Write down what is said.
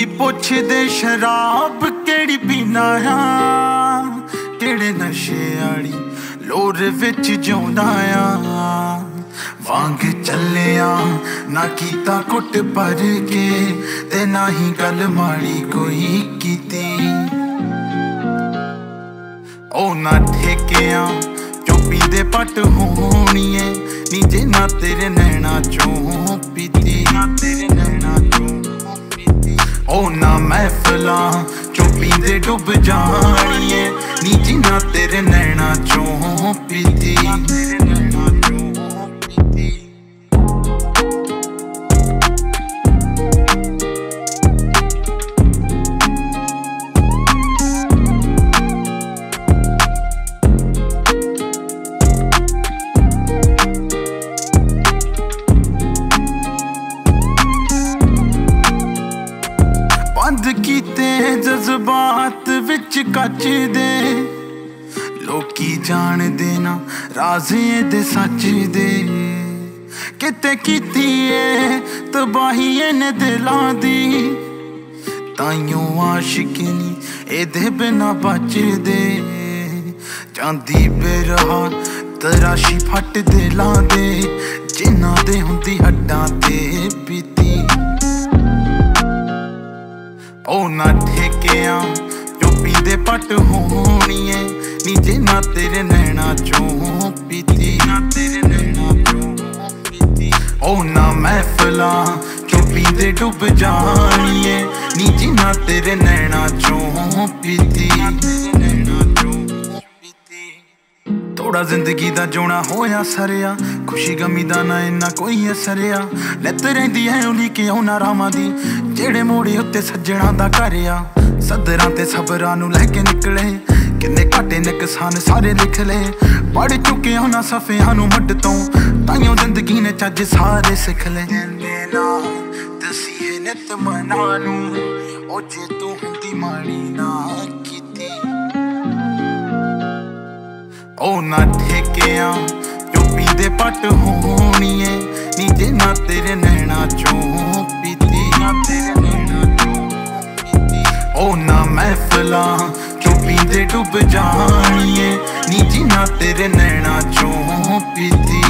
पुछदे शराब केड़ी पीना आ, केड़े नशे आली लोर विच जिउंदा आ। वांग चलिया ना कीता कुट भर के ते ना ही गल माड़ी कोई कीती। ओ ना ठेकिया चुप्पी दे पट होनी है नी जे ना तेरे नैना चों पीती। ओ ना महफिला चुप्पी दे डुब जानी है नी जी ना तेरे नैना चों पीती। बंद कीते जज्बात विच कच दे लोकी जान देना राज़े दे सच दे। किते कीती है तबाही ने दिलां दी ताइयों आशिकी नी एदे बिना बच दे। चांदी बेरहा तराशी फट दिलां दे जिन्ना दे हुंदी हड्डां ते बीती। ओ ना ठेकिया चुप्पी दे पट होनी है नी जे ना तेरे नैना चों पीती। ओ ना महफिला चुप्पी दे डुब जानी है नी जी ना तेरे नैना चों पीती। थोड़ा जिंदगी दा जोना होया सरिया खुशी गमी दा ना इन्ना कोई असरिया। लत रहिंदी है उलीके औना रामां दी जेड़े मोड़े उत्ते सज्जणा दा घर आ। सदरां ते सबरां नूं लैके निकले किन्ने घाटे नुकसान सारे लिख ले। पढ़ चुके होना सफियां नूं मड तों ताइयों जिंदगी ने चज सारे सिख ले। दसीए नित मना नूं ओ जे तू हुंदी माड़ी ना कीती। ओ ना ठेकिया चुप्पी दे पट होनी है नी जे ना तेरे नैना चों पीती। ओ ना महफिला चुप्पी दे डुब जानी है नी जी ना तेरे नैना चों पीती।